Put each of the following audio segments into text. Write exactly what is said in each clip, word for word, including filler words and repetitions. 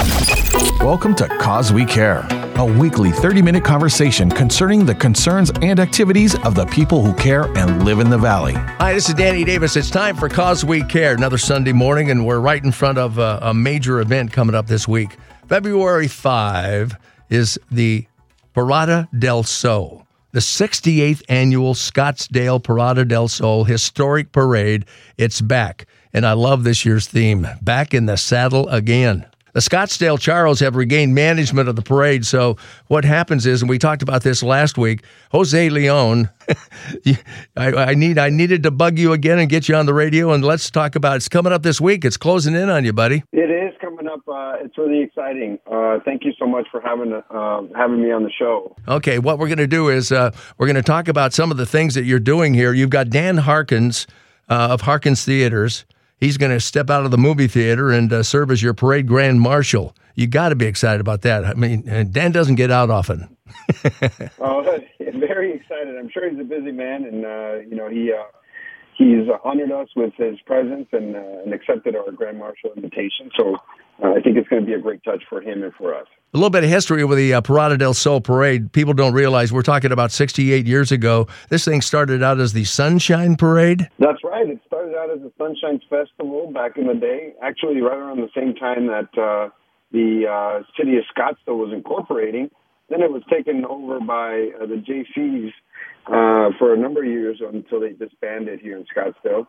Welcome to Cause We Care, a weekly thirty-minute conversation concerning the concerns and activities of the people who care and live in the Valley. Hi, this is Danny Davis. It's time for Cause We Care, another Sunday morning, and we're right in front of a, a major event coming up this week. February fifth is the Parada del Sol, the sixty-eighth annual Scottsdale Parada del Sol historic parade. It's back, and I love this year's theme, Back in the Saddle Again. The Scottsdale Charros have regained management of the parade, so what happens is, and we talked about this last week, Jose Leon, I, I need I needed to bug you again and get you on the radio, and let's talk about it. It's coming up this week. It's closing in on you, buddy. It is coming up. Uh, it's really exciting. Uh, thank you so much for having uh, having me on the show. Okay, what we're going to do is uh, we're going to talk about some of the things that you're doing here. You've got Dan Harkins uh, of Harkins Theaters. He's going to step out of the movie theater and uh, serve as your parade grand marshal. You got to be excited about that. I mean, Dan doesn't get out often. Oh, very excited. I'm sure he's a busy man, and uh, you know he uh, he's honored us with his presence and, uh, and accepted our grand marshal invitation. So uh, I think it's going to be a great touch for him and for us. A little bit of history with the uh, Parada del Sol Parade. People don't realize we're talking about sixty-eight years ago. This thing started out as the Sunshine Parade. That's right. It started out as a Sunshine Festival back in the day, actually right around the same time that uh, the uh, city of Scottsdale was incorporating. Then it was taken over by uh, the J Cs uh, for a number of years until they disbanded here in Scottsdale.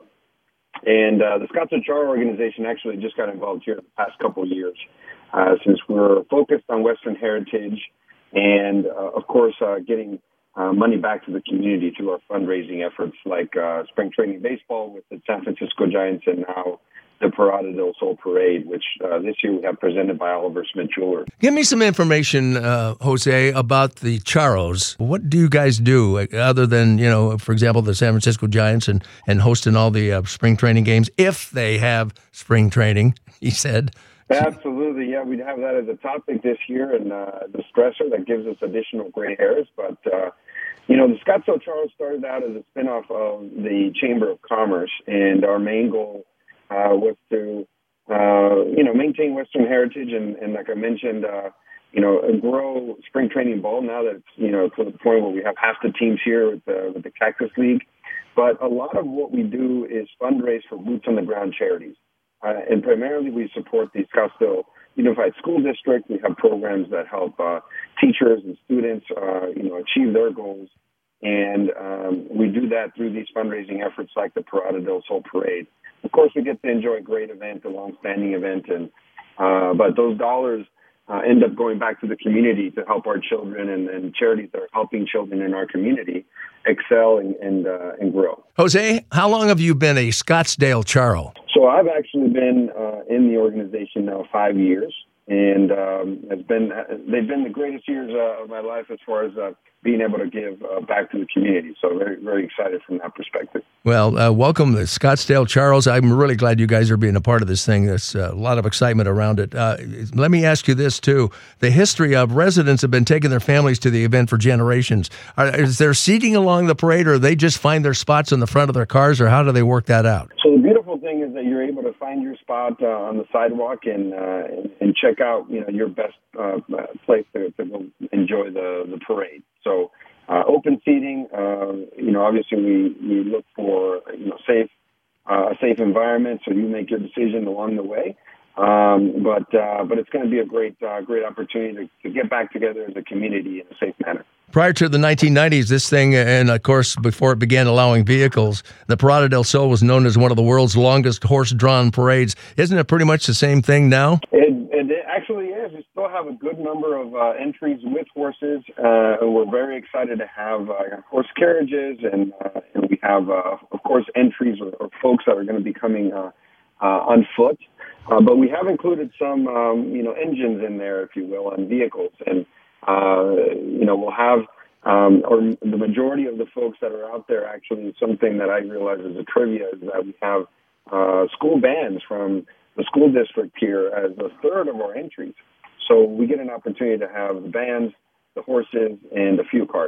And uh, the Scottsdale Charro organization actually just got involved here in the past couple of years. Uh, since we're focused on Western heritage and, uh, of course, uh, getting uh, money back to the community through our fundraising efforts like uh, spring training baseball with the San Francisco Giants and now the Parada del Sol Parade, which uh, this year we have presented by Oliver Smith Jewelers. Give me some information, uh, Jose, about the Charros. What do you guys do other than, you know, for example, the San Francisco Giants and, and hosting all the uh, spring training games, if they have spring training, he said. Absolutely, yeah, we have that as a topic this year, and uh, the stressor that gives us additional gray hairs. But, uh, you know, the Scottsdale Charros started out as a spinoff of the Chamber of Commerce, and our main goal uh, was to, uh, you know, maintain Western heritage and, and like I mentioned, uh, you know, grow spring training ball now that it's, you know, to the point where we have half the teams here with the, with the Cactus League. But a lot of what we do is fundraise for boots-on-the-ground charities. Uh, and primarily we support the Scottsdale Unified School District. We have programs that help uh, teachers and students, uh, you know, achieve their goals. And um, we do that through these fundraising efforts like the Parada del Sol Parade. Of course, we get to enjoy a great event, a long-standing event, and uh, but those dollars uh, end up going back to the community to help our children and, and charities that are helping children in our community excel and and, uh, and grow. Jose, how long have you been a Scottsdale Charro? So I've actually been uh, in the organization now five years, and um, it's been they've been the greatest years uh, of my life as far as uh, being able to give uh, back to the community. So very, very excited from that perspective. Well, uh, welcome to Scottsdale Charros. I'm really glad you guys are being a part of this thing. There's uh, a lot of excitement around it. Uh, let me ask you this, too. The history of residents have been taking their families to the event for generations. Are, is there seating along the parade, or they just find their spots in the front of their cars, or how do they work that out? So the beautiful thing is that you're able to find your spot uh, on the sidewalk and, uh, and and check out, you know, your best uh, place to, to go enjoy the, the parade. So uh, open seating, uh, you know, obviously we, we look for, you know, safe, uh, a safe environment, so you make your decision along the way. Um, but uh, but it's going to be a great uh, great opportunity to, to get back together as a community in a safe manner. Prior to the nineteen nineties, this thing, and of course, before it began allowing vehicles, the Parada del Sol was known as one of the world's longest horse-drawn parades. Isn't it pretty much the same thing now? It, it actually is. We still have a good number of uh, entries with horses, uh, and we're very excited to have uh, horse carriages, and, uh, and we have, uh, of course, entries or, or folks that are going to be coming uh, uh, on foot. Uh, but we have included some, um, you know, engines in there, if you will, and vehicles. And, uh, you know, we'll have, um, or the majority of the folks that are out there, actually, something that I realize is a trivia is that we have uh, school bands from the school district here as a third of our entries. So we get an opportunity to have the bands, the horses, and a few cars.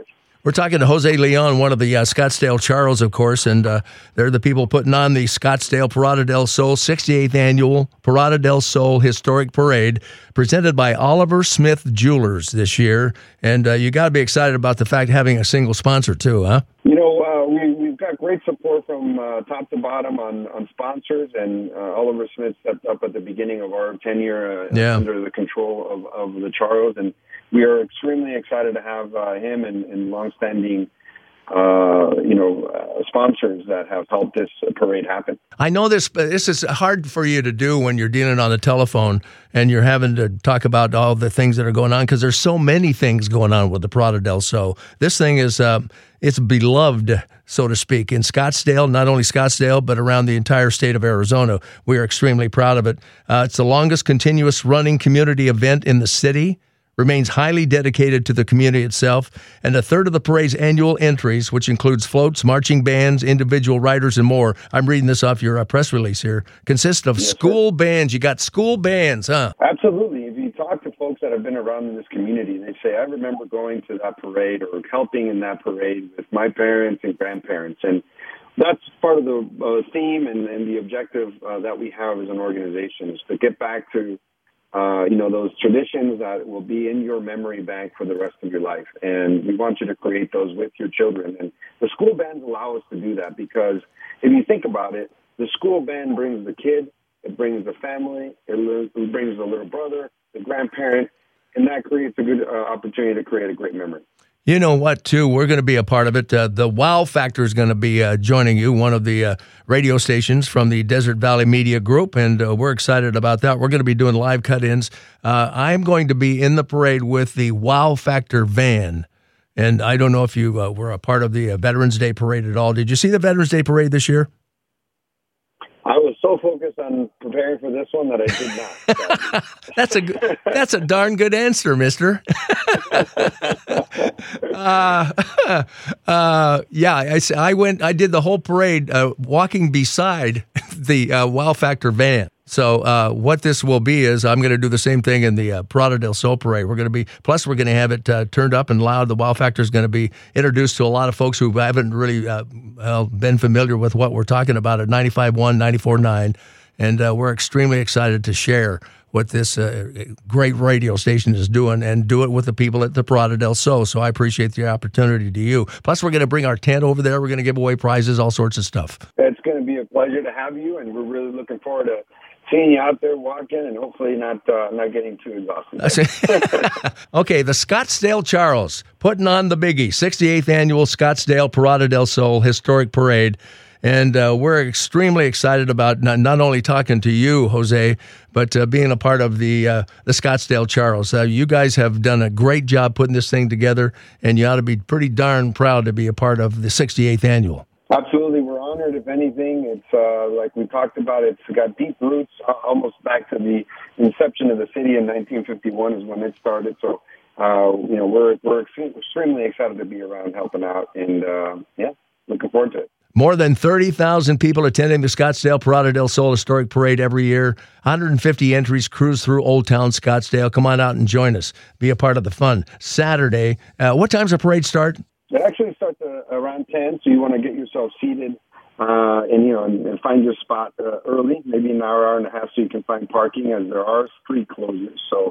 We're talking to Jose Leon, one of the uh, Scottsdale Charros, of course, and uh, they're the people putting on the Scottsdale Parada del Sol sixty-eighth Annual Parada del Sol Historic Parade, presented by Oliver Smith Jewelers this year. And uh, you got to be excited about the fact of having a single sponsor, too, huh? You know, uh, we, we've got great support from uh, top to bottom on, on sponsors, and uh, Oliver Smith stepped up at the beginning of our tenure uh, yeah. under the control of, of the Charros, and we are extremely excited to have uh, him and, and longstanding, uh, you know, uh, sponsors that have helped this parade happen. I know this, but this is hard for you to do when you're dealing on the telephone and you're having to talk about all the things that are going on, because there's so many things going on with the Parada del Sol. This thing is, uh, it's beloved, so to speak, in Scottsdale, not only Scottsdale, but around the entire state of Arizona. We are extremely proud of it. Uh, it's the longest continuous running community event in the city, remains highly dedicated to the community itself, and a third of the parade's annual entries, which includes floats, marching bands, individual riders, and more, I'm reading this off your uh, press release here, consist of yes, school sir. bands. You got school bands, huh? Absolutely. If you talk to folks that have been around in this community, they say, I remember going to that parade or helping in that parade with my parents and grandparents, and that's part of the uh, theme and, and the objective uh, that we have as an organization, is to get back to Uh, you know, those traditions that will be in your memory bank for the rest of your life. And we want you to create those with your children. And the school bands allow us to do that, because if you think about it, the school band brings the kid, it brings the family, it, it brings the little brother, the grandparent, and that creates a good uh, opportunity to create a great memory. You know what, too? We're going to be a part of it. Uh, the Wow Factor is going to be uh, joining you, one of the uh, radio stations from the Desert Valley Media Group, and uh, we're excited about that. We're going to be doing live cut-ins. Uh, I'm going to be in the parade with the Wow Factor van, and I don't know if you uh, were a part of the uh, Veterans Day Parade at all. Did you see the Veterans Day Parade this year? I was so focused on preparing for this one that I did not. that's a that's a darn good answer, mister. uh, uh, yeah, I, I went. I did the whole parade uh, walking beside the uh, Wow Factor van. So uh, what this will be is I'm going to do the same thing in the uh, Parada del Sol parade. We're going to be, plus we're going to have it uh, turned up and loud. The Wow Factor is going to be introduced to a lot of folks who haven't really uh, well, been familiar with what we're talking about at ninety-five point one, ninety-four point nine. And uh, we're extremely excited to share what this uh, great radio station is doing, and do it with the people at the Parada del Sol. So I appreciate the opportunity to you. Plus, we're going to bring our tent over there. We're going to give away prizes, all sorts of stuff. It's going to be a pleasure to have you, and we're really looking forward to seeing you out there walking, and hopefully not uh, not getting too exhausted. Okay, the Scottsdale Charros putting on the biggie, sixty-eighth Annual Scottsdale Parada del Sol Historic Parade. And uh, we're extremely excited about not, not only talking to you, Jose, but uh, being a part of the uh, the Scottsdale Charros. Uh, you guys have done a great job putting this thing together, and you ought to be pretty darn proud to be a part of the sixty-eighth Annual. Absolutely. We're honored. If anything, it's uh, like we talked about, it's got deep roots, uh, almost back to the inception of the city in nineteen fifty-one is when it started. So, uh, you know, we're, we're extremely excited to be around helping out, and, uh, yeah, looking forward to it. More than thirty thousand people attending the Scottsdale Parada del Sol Historic Parade every year. one hundred fifty entries cruise through Old Town Scottsdale. Come on out and join us. Be a part of the fun. Saturday, uh, what time's the parade start? It actually starts uh, around ten, so you want to get yourself seated uh, and, you know, and, and find your spot uh, early, maybe an hour, hour and a half, so you can find parking, as there are street closures. So,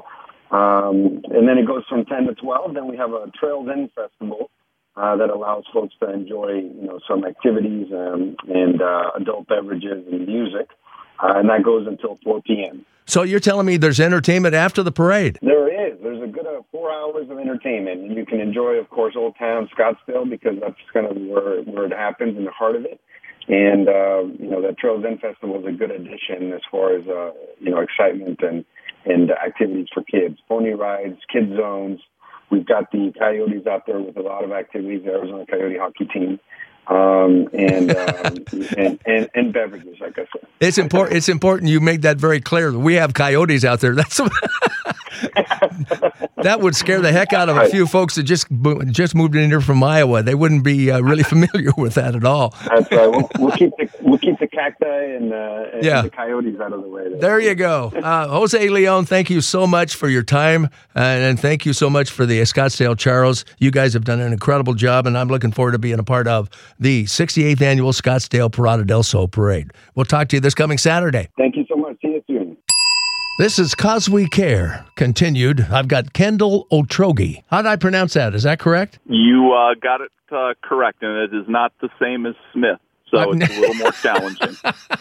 um, and then it goes from ten to twelve. Then we have a Trails End Festival. Uh, that allows folks to enjoy, you know, some activities um, and uh, adult beverages and music, uh, and that goes until four p.m. So you're telling me there's entertainment after the parade? There is. There's a good uh, four hours of entertainment, and you can enjoy, of course, Old Town Scottsdale, because that's kind of where where it happens, in the heart of it. And uh, you know, that Trails End Festival is a good addition as far as uh, you know, excitement and and activities for kids, pony rides, kid zones. We've got the Coyotes out there with a lot of activities, the Arizona Coyote hockey team, um, and, um, and, and and beverages, like I said. It's important. It's important you make that very clear. We have Coyotes out there. That's that would scare the heck out of a few folks that just just moved in here from Iowa. They wouldn't be uh, really familiar with that at all. That's right. We'll, we'll keep the we'll keep the cacti and, uh, and yeah. the coyotes out of the way. There, there you go. Uh, Jose Leon, thank you so much for your time, uh, and thank you so much for the Scottsdale Charros. You guys have done an incredible job, and I'm looking forward to being a part of the sixty-eighth Annual Scottsdale Parada del Sol Parade. We'll talk to you this coming Saturday. Thank you so much. See you soon. This is Cause We Care, continued. I've got Kendall Otrogi. How did I pronounce that? Is that correct? You uh, got it uh, correct, and it is not the same as Smith, so it's a little more challenging.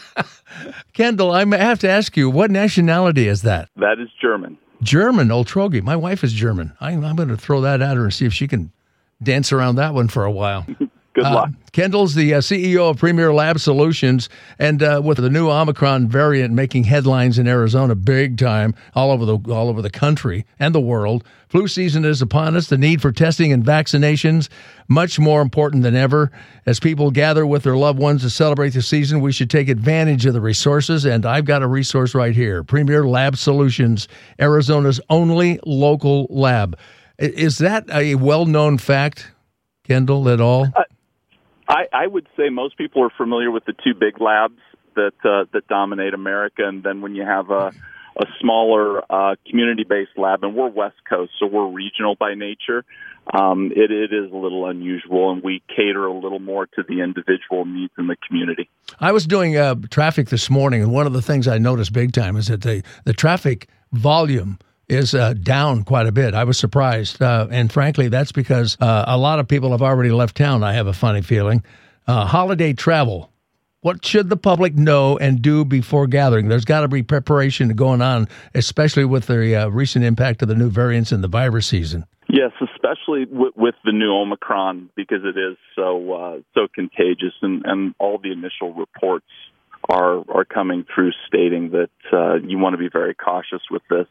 Kendall, I have to ask you, what nationality is that? That is German. German, Otrogi. My wife is German. I, I'm going to throw that at her and see if she can dance around that one for a while. Good luck. Uh, Kendall's the uh, C E O of Premier Lab Solutions, and uh, with the new Omicron variant making headlines in Arizona big time, all over the all over the country and the world, flu season is upon us. The need for testing and vaccinations much more important than ever. As people gather with their loved ones to celebrate the season, we should take advantage of the resources, and I've got a resource right here: Premier Lab Solutions, Arizona's only local lab. Is that a well-known fact, Kendall, at all? Uh, I, I would say most people are familiar with the two big labs that uh, that dominate America, and then when you have a, a smaller uh, community-based lab, and we're West Coast, so we're regional by nature, um, it, it is a little unusual, and we cater a little more to the individual needs in the community. I was doing uh, traffic this morning, and one of the things I noticed big time is that the, the traffic volume is uh, down quite a bit. I was surprised. Uh, and frankly, that's because uh, a lot of people have already left town, I have a funny feeling. Uh, holiday travel. What should the public know and do before gathering? There's got to be preparation going on, especially with the uh, recent impact of the new variants in the virus season. Yes, especially w- with the new Omicron, because it is so uh, so contagious, and, and all the initial reports are are coming through stating that uh, you want to be very cautious with this.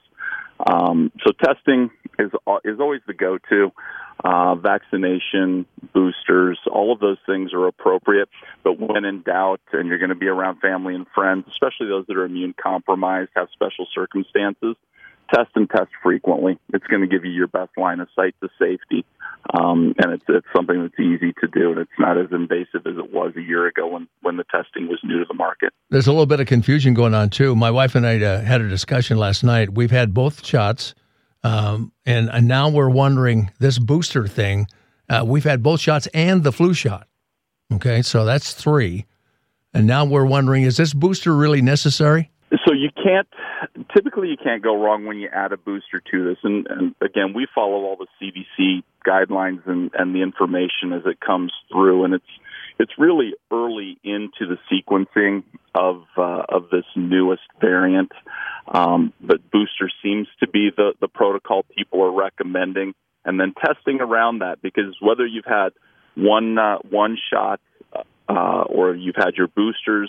Um, so testing is is always the go-to. Uh, vaccination, boosters, all of those things are appropriate. But when in doubt, and you're going to be around family and friends, especially those that are immune compromised, have special circumstances, test and test frequently. It's going to give you your best line of sight to safety. Um, and it's, it's something that's easy to do, and it's not as invasive as it was a year ago when, when the testing was new to the market. There's a little bit of confusion going on, too. My wife and I uh, had a discussion last night. We've had both shots, um, and, and now we're wondering, this booster thing, uh, we've had both shots and the flu shot. Okay, so that's three. And now we're wondering, is this booster really necessary? So you can't, typically you can't go wrong when you add a booster to this. And, and again, we follow all the C D C guidelines and, and the information as it comes through. And it's it's really early into the sequencing of uh, of this newest variant. Um, but booster seems to be the, the protocol people are recommending. And then testing around that, because whether you've had one, uh, one shot uh, or you've had your boosters,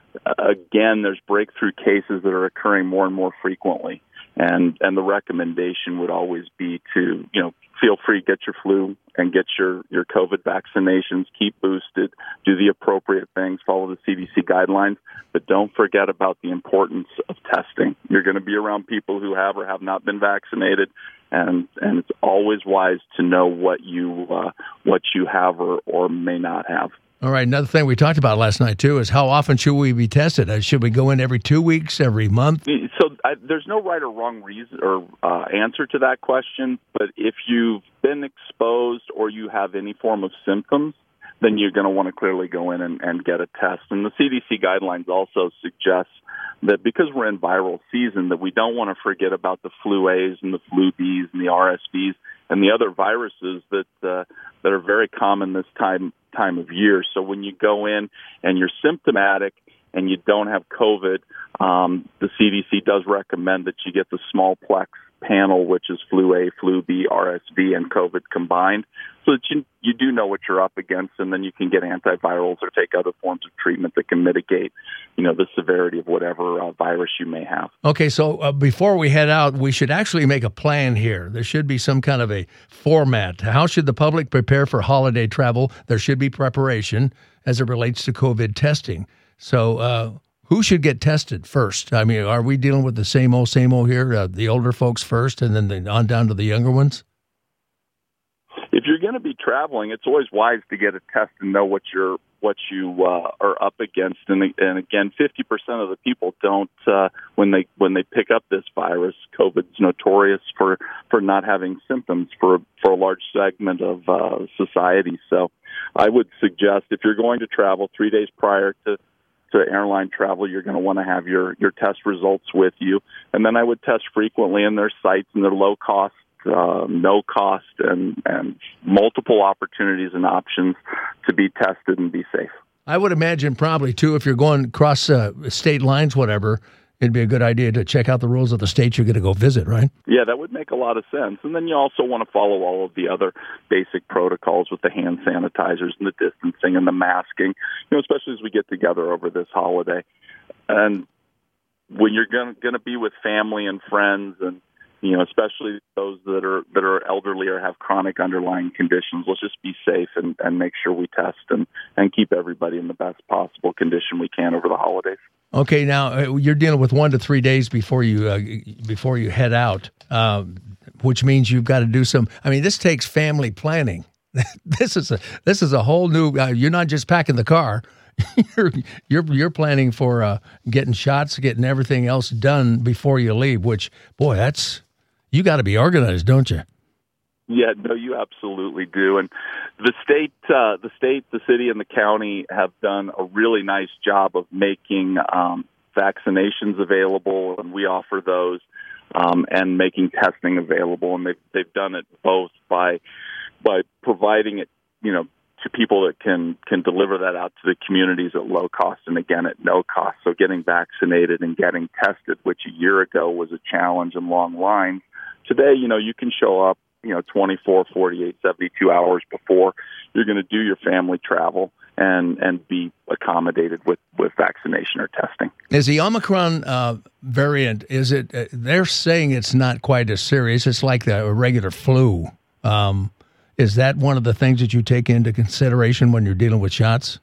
again, there's breakthrough cases that are occurring more and more frequently, and and the recommendation would always be to, you know, feel free to get your flu and get your, your COVID vaccinations, keep boosted, do the appropriate things, follow the C D C guidelines, but don't forget about the importance of testing. You're going to be around people who have or have not been vaccinated, and and it's always wise to know what you uh, what you have or, or may not have. All right. Another thing we talked about last night, too, is how often should we be tested? Uh, should we go in every two weeks, every month? So I, there's no right or wrong reason or uh, answer to that question. But if you've been exposed or you have any form of symptoms, then you're going to want to clearly go in and, and get a test. And the C D C guidelines also suggest that because we're in viral season, that we don't want to forget about the flu A's and the flu B's and the R S V's and the other viruses that uh, that are very common this time time of year. So when you go in and you're symptomatic and you don't have COVID, um, the C D C does recommend that you get the smallplex panel, which is flu A, flu B, R S V, and COVID combined, so that you, you do know what you're up against, and then you can get antivirals or take other forms of treatment that can mitigate, you know, the severity of whatever uh, virus you may have. Okay, so uh, before we head out, we should actually make a plan here. There should be some kind of a format. How should the public prepare for holiday travel? There should be preparation as it relates to COVID testing. So uh, who should get tested first? I mean, are we dealing with the same old, same old here? Uh, the older folks first, and then the, on down to the younger ones? If you're going to be traveling, it's always wise to get a test and know what you're what you uh, are up against. And, and again, fifty percent of the people don't uh, when they when they pick up this virus. COVID's notorious for, for not having symptoms for for a large segment of uh, society. So, I would suggest if you're going to travel three days prior to to airline travel, you're going to want to have your, your test results with you. And then I would test frequently in their sites, and they're low cost, uh, no cost, and, and multiple opportunities and options to be tested and be safe. I would imagine probably, too, if you're going across uh, state lines, whatever, it'd be a good idea to check out the rules of the state you're going to go visit, right? Yeah, that would make a lot of sense. And then you also want to follow all of the other basic protocols with the hand sanitizers and the distancing and the masking, you know, especially as we get together over this holiday. And when you're going to be with family and friends, and you know, especially those that are that are elderly or have chronic underlying conditions, let's just be safe and, and make sure we test and, and keep everybody in the best possible condition we can over the holidays. Okay, now you're dealing with one to three days before you uh, before you head out, uh, which means you've got to do some. I mean, this takes family planning. this is a this is a whole new. Uh, you're not just packing the car. you're you're you're planning for uh, getting shots, getting everything else done before you leave. Which, boy, that's you got to be organized, don't you? Yeah, no, you absolutely do. And the state, uh, the state, the city, and the county have done a really nice job of making um, vaccinations available, and we offer those, um, and making testing available. And they've they've done it both by by providing it, you know, to people that can can deliver that out to the communities at low cost, and again at no cost. So getting vaccinated and getting tested, which a year ago was a challenge and long lines, today, you know, you can show up, you know, twenty-four, forty-eight, seventy-two hours before you're going to do your family travel and, and be accommodated with, with vaccination or testing. Is the Omicron uh, variant, is it, uh, they're saying it's not quite as serious. It's like the, a regular flu. Um, is that one of the things that you take into consideration when you're dealing with shots?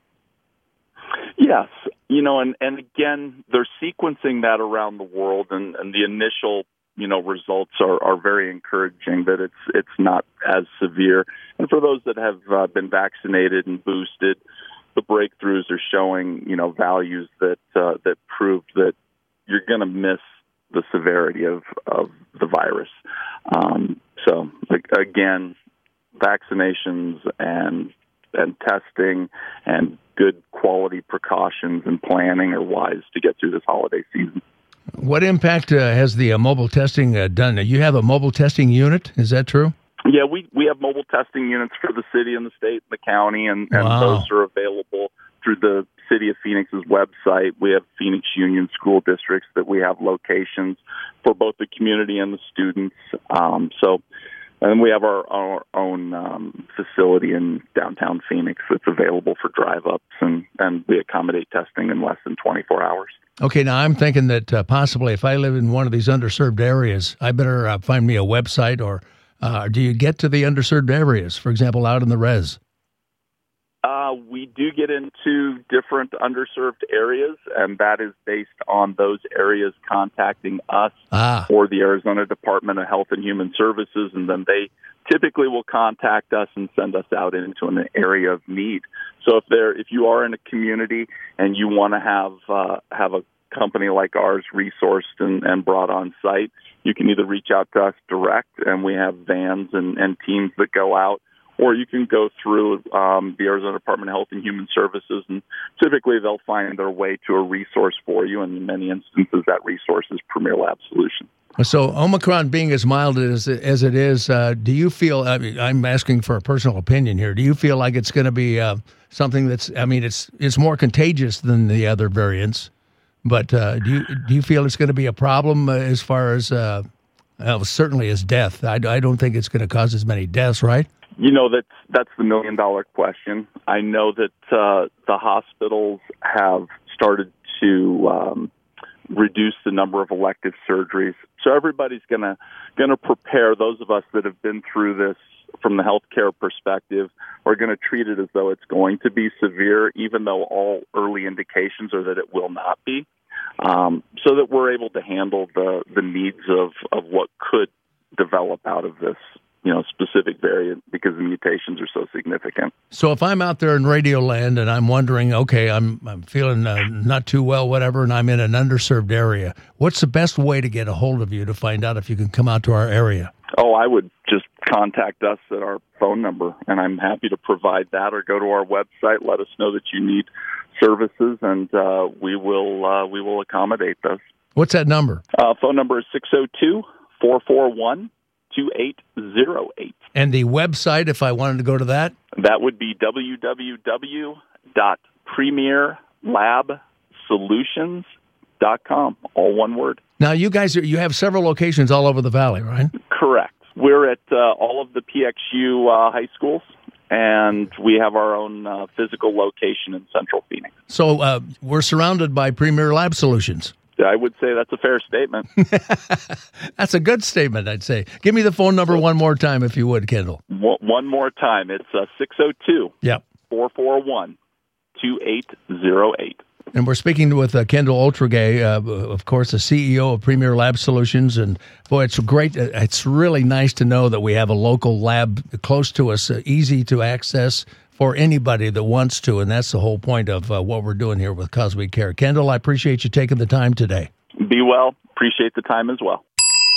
Yes. You know, and, and again, they're sequencing that around the world, and, and the initial you know, results are, are very encouraging that it's it's not as severe. And for those that have uh, been vaccinated and boosted, the breakthroughs are showing, you know, values that uh, that prove that you're going to miss the severity of, of the virus. Um, so, like, again, vaccinations and and testing and good quality precautions and planning are wise to get through this holiday season. What impact uh, has the uh, mobile testing uh, done? You have a mobile testing unit, is that true? Yeah, we, we have mobile testing units for the city and the state and the county, and, and wow. those are available through the City of Phoenix's website. We have Phoenix Union School Districts that we have locations for both the community and the students. Um, so, and we have our, our own um, facility in downtown Phoenix that's available for drive-ups, and, and we accommodate testing in less than twenty-four hours. Okay, now I'm thinking that uh, possibly if I live in one of these underserved areas, I better uh, find me a website, or uh, do you get to the underserved areas, for example, out in the res? Uh, we do get into different underserved areas, and that is based on those areas contacting us ah. or the Arizona Department of Health and Human Services, and then they typically will contact us and send us out into an area of need. So if there, if you are in a community and you want to have uh, have a company like ours resourced and, and brought on site, you can either reach out to us direct, and we have vans and, and teams that go out, or you can go through um, the Arizona Department of Health and Human Services, and typically they'll find their way to a resource for you, and in many instances that resource is Premier Lab Solutions. So Omicron being as mild as, as it is, uh, do you feel, I mean, I'm asking for a personal opinion here, do you feel like it's going to be uh, something that's, I mean, it's it's more contagious than the other variants, but uh, do you do you feel it's going to be a problem as far as, uh, well, certainly as death? I, I don't think it's going to cause as many deaths, right? You know, that's, that's the million-dollar question. I know that uh, the hospitals have started to um, reduce the number of elective surgeries. So everybody's going to going to prepare. Those of us that have been through this from the healthcare perspective are going to treat it as though it's going to be severe, even though all early indications are that it will not be. um, so that we're able to handle the, the needs of, of what could develop out of this, you know, specific variant because the mutations are so significant. So if I'm out there in Radio Land and I'm wondering, okay, I'm I'm feeling uh, not too well, whatever, and I'm in an underserved area, what's the best way to get a hold of you to find out if you can come out to our area? Oh, I would just contact us at our phone number, and I'm happy to provide that, or go to our website, let us know that you need services, and uh, we will uh, we will accommodate those. What's that number? Uh, phone number is six oh two, four four one, two eight oh eight. And the website, if I wanted to go to that? That would be w w w dot premier lab solutions dot com, all one word. Now, you guys, are, you have several locations all over the valley, right? Correct. We're at uh, all of the P X U uh, high schools, and we have our own uh, physical location in Central Phoenix. So uh, we're surrounded by Premier Lab Solutions. I would say that's a fair statement. That's a good statement, I'd say. Give me the phone number one more time, if you would, Kendall. One more time. It's uh, six oh two, four four one, two eight oh eight. And we're speaking with uh, Kendall Oltrogay, uh, of course, the C E O of Premier Lab Solutions. And, boy, it's great. It's really nice to know that we have a local lab close to us, uh, easy to access for anybody that wants to. And that's the whole point of uh, what we're doing here with Cause We Care. Kendall, I appreciate you taking the time today. Be well. Appreciate the time as well.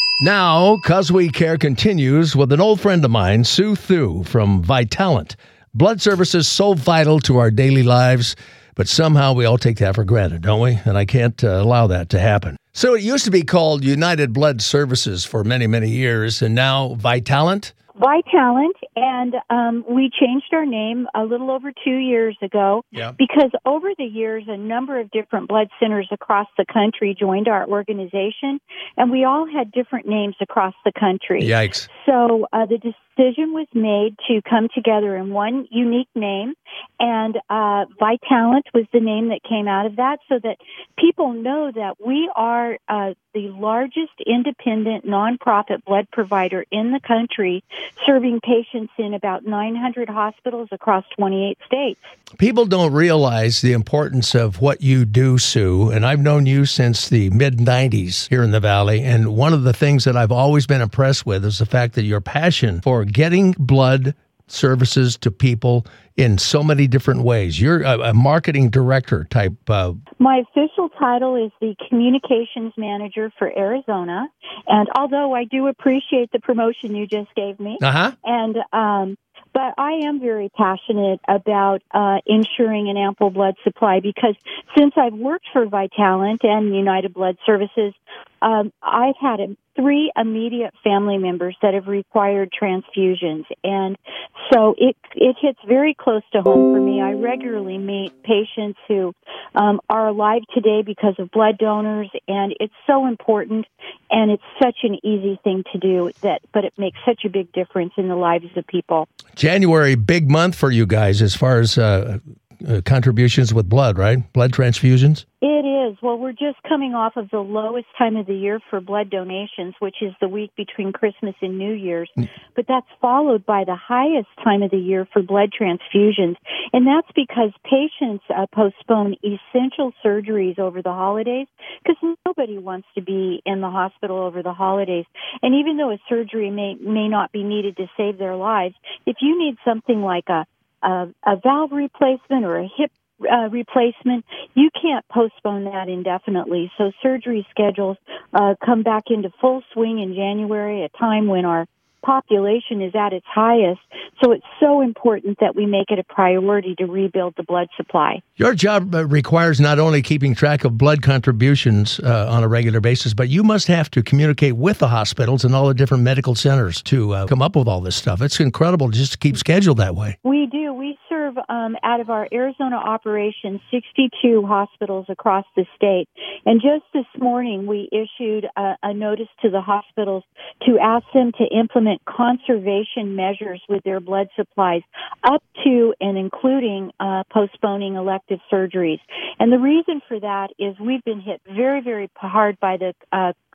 Now, Cause We Care continues with an old friend of mine, Sue Thu from Vitalant. Blood services so vital to our daily lives, but somehow we all take that for granted, don't we? And I can't uh, allow that to happen. So it used to be called United Blood Services for many, many years, and now Vitalant? Vitalant, and um, we changed our name a little over two years ago yeah. because over the years, a number of different blood centers across the country joined our organization, and we all had different names across the country. Yikes. So uh, the decision was made to come together in one unique name, and uh, Vitalant was the name that came out of that, so that people know that we are uh, the largest independent nonprofit blood provider in the country, serving patients in about nine hundred hospitals across twenty-eight states. People don't realize the importance of what you do, Sue, and I've known you since the mid nineties here in the Valley, and one of the things that I've always been impressed with is the fact that your passion for getting blood services to people in so many different ways. You're a, a marketing director type. Uh, My official title is the Communications Manager for Arizona, and although I do appreciate the promotion you just gave me, uh-huh. and um, but I am very passionate about uh, ensuring an ample blood supply because since I've worked for Vitalant and United Blood Services, um, I've had a, three immediate family members that have required transfusions, and so it it hits very close to home for me. I regularly meet patients who um, are alive today because of blood donors, and it's so important, and it's such an easy thing to do, that, but it makes such a big difference in the lives of people. January, big month for you guys as far as uh, uh, contributions with blood, right? Blood transfusions? It is. Well, we're just coming off of the lowest time of the year for blood donations, which is the week between Christmas and New Year's. But that's followed by the highest time of the year for blood transfusions. And that's because patients uh, postpone essential surgeries over the holidays because nobody wants to be in the hospital over the holidays. And even though a surgery may, may not be needed to save their lives, if you need something like a, a, a valve replacement or a hip Uh, replacement, you can't postpone that indefinitely. So surgery schedules uh, come back into full swing in January, a time when our population is at its highest. So it's so important that we make it a priority to rebuild the blood supply. Your job uh, requires not only keeping track of blood contributions uh, on a regular basis, but you must have to communicate with the hospitals and all the different medical centers to uh, come up with all this stuff. It's incredible just to keep scheduled that way. We do. We serve um, out of our Arizona operation sixty-two hospitals across the state. And just this morning, we issued a, a notice to the hospitals to ask them to implement conservation measures with their blood supplies up to and including uh, postponing elective surgeries. And the reason for that is we've been hit very, very hard by the uh,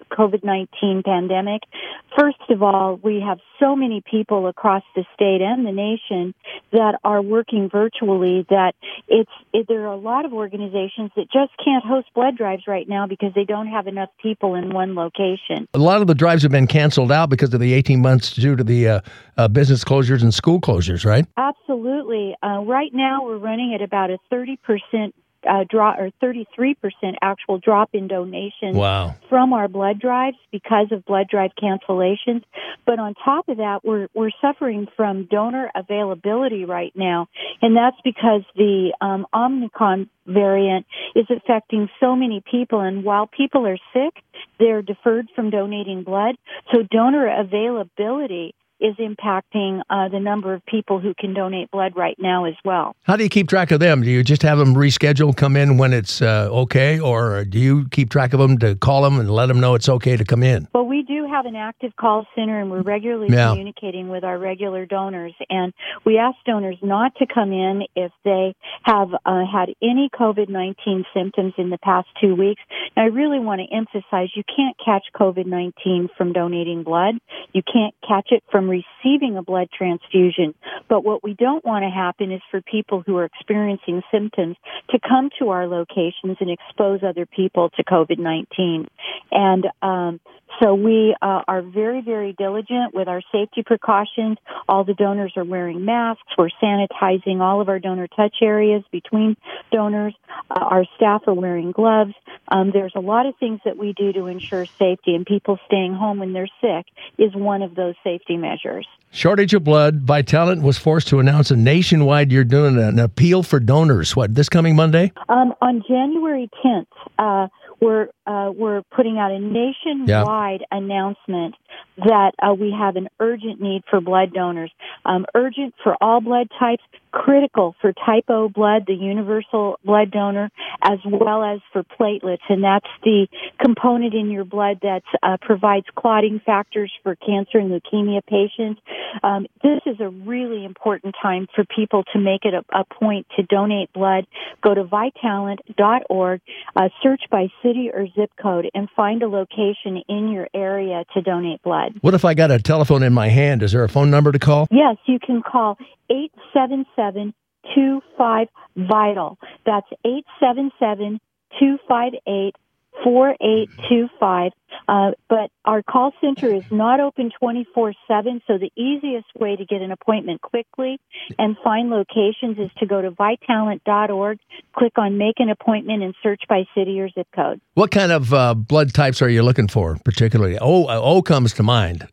COVID nineteen pandemic. First of all, we have so many people across the state and the nation that are working virtually that it's it, there are a lot of organizations that just can't host blood drives right now because they don't have enough people in one location. A lot of the drives have been canceled out because of the eighteen months due to the uh, uh, business closures and school closures, right? Absolutely. Uh, right now, we're running at about a thirty percent Uh, draw or thirty-three percent actual drop in donations wow. from our blood drives because of blood drive cancellations. But on top of that, we're we're suffering from donor availability right now, and that's because the um, Omicron variant is affecting so many people. And while people are sick, they're deferred from donating blood. So donor availability is impacting uh, the number of people who can donate blood right now as well. How do you keep track of them? Do you just have them reschedule, come in when it's uh, okay, or do you keep track of them to call them and let them know it's okay to come in? Well, we do have an active call center, and we're regularly yeah. communicating with our regular donors. And we ask donors not to come in if they have uh, had any COVID nineteen symptoms in the past two weeks. And I really want to emphasize you can't catch COVID nineteen from donating blood. You can't catch it from receiving a blood transfusion. But what we don't want to happen is for people who are experiencing symptoms to come to our locations and expose other people to COVID nineteen. And um, so we uh, are very, very diligent with our safety precautions. All the donors are wearing masks. We're sanitizing all of our donor touch areas between donors. Uh, our staff are wearing gloves. Um, there's a lot of things that we do to ensure safety, and people staying home when they're sick is one of those safety measures. Shortage of blood. Vitalant was forced to announce a nationwide, you're doing an appeal for donors. What, this coming Monday? Um, on January tenth, uh, we're uh, we're putting out a nationwide yeah. announcement that uh, we have an urgent need for blood donors. Um, urgent for all blood types, critical for type O blood, the universal blood donor, as well as for platelets, and that's the component in your blood that uh, provides clotting factors for cancer and leukemia patients. Um, this is a really important time for people to make it a, a point to donate blood. Go to vitalant dot org, uh, search by city or zip code, and find a location in your area to donate blood. What if I got a telephone in my hand? Is there a phone number to call? Yes, you can call eight seven seven, two five, VITAL. That's eight seven seven, two five eight, four eight two five. Uh, but our call center is not open twenty-four seven, so the easiest way to get an appointment quickly and find locations is to go to vitalant dot org, click on Make an Appointment, and search by city or zip code. What kind of uh, blood types are you looking for, particularly? O, O comes to mind,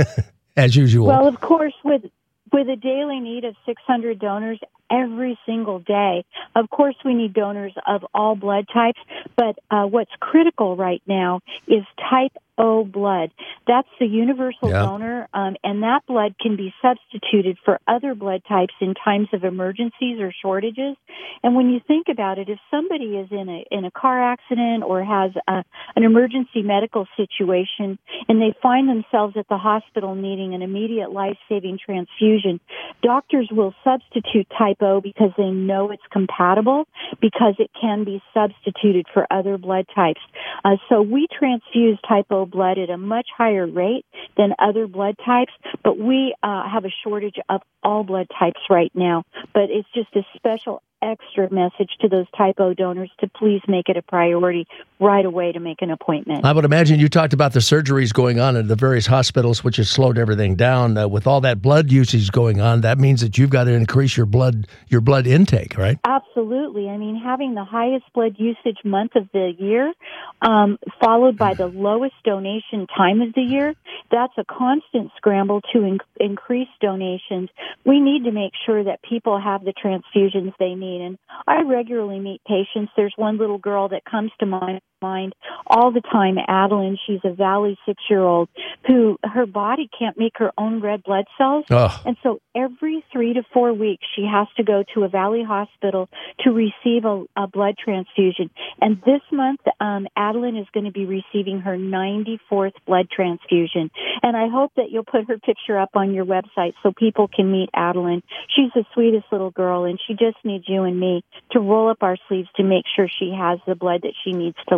as usual. Well, of course, with with a daily need of six hundred donors every single day, of course we need donors of all blood types, but uh, what's critical right now is type O blood. That's the universal yeah. donor, um, and that blood can be substituted for other blood types in times of emergencies or shortages. And when you think about it, if somebody is in a in a car accident or has a, an emergency medical situation and they find themselves at the hospital needing an immediate life-saving transfusion, doctors will substitute type O because they know it's compatible, because it can be substituted for other blood types. Uh, so we transfuse type O blood at a much higher rate than other blood types, but we uh, have a shortage of all blood types right now. But it's just a special extra message to those type O donors to please make it a priority right away to make an appointment. I would imagine you talked about the surgeries going on at the various hospitals, which has slowed everything down. Uh, with all that blood usage going on, that means that you've got to increase your blood your blood intake, right? Absolutely. I mean, having the highest blood usage month of the year, um, followed by the lowest donation time of the year, that's a constant scramble to in- increase donations. We need to make sure that people have the transfusions they need. And I regularly meet patients. There's one little girl that comes to my mind all the time, Adeline. She's a Valley six-year-old who her body can't make her own red blood cells. Oh. And so every three to four weeks, she has to go to a Valley hospital to receive a, a blood transfusion. And this month, um, Adeline is going to be receiving her ninety-fourth blood transfusion. And I hope that you'll put her picture up on your website so people can meet Adeline. She's the sweetest little girl, and she just needs you and me to roll up our sleeves to make sure she has the blood that she needs to live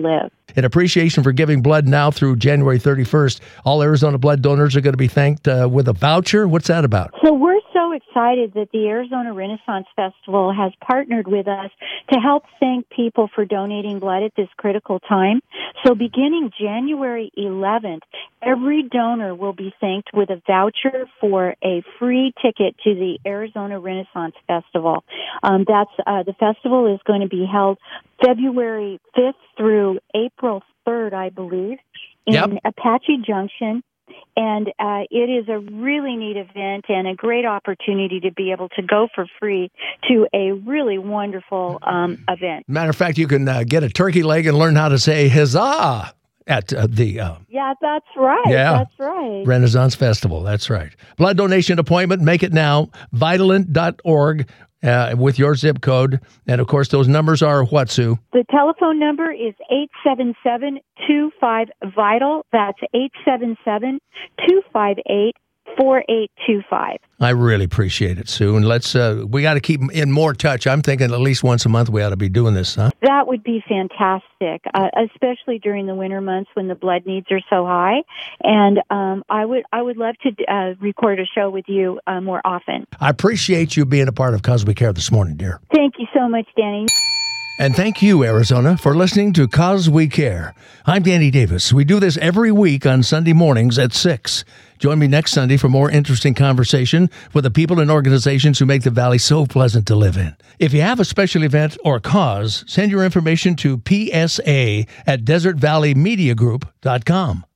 live. In appreciation for giving blood now through January thirty-first, all Arizona blood donors are going to be thanked uh, with a voucher. What's that about? So we're so excited that the Arizona Renaissance Festival has partnered with us to help thank people for donating blood at this critical time. So beginning January eleventh, every donor will be thanked with a voucher for a free ticket to the Arizona Renaissance Festival. Um, that's uh, the festival is going to be held February fifth through April third, I believe, in Yep. Apache Junction. And uh, it is a really neat event and a great opportunity to be able to go for free to a really wonderful um, event. Matter of fact, you can uh, get a turkey leg and learn how to say huzzah at uh, the uh, Yeah, that's right. Yeah. That's right. Renaissance Festival. That's right. Blood donation appointment. Make it now. Vitalant dot org uh, with your zip code. And, of course, those numbers are what, Sue? The telephone number is eight seven seven, two five, VITAL. That's eight seven seven, two five eight, four eight two five. I really appreciate it, Sue. And let's, uh, we got to keep in more touch. I'm thinking at least once a month we ought to be doing this, huh? That would be fantastic, uh, especially during the winter months when the blood needs are so high. And um, I would I would love to uh, record a show with you uh, more often. I appreciate you being a part of Cause We Care this morning, dear. Thank you so much, Danny. And thank you, Arizona, for listening to Cause We Care. I'm Danny Davis. We do this every week on Sunday mornings at six. Join me next Sunday for more interesting conversation with the people and organizations who make the Valley so pleasant to live in. If you have a special event or cause, send your information to P S A at desert valley media group dot com.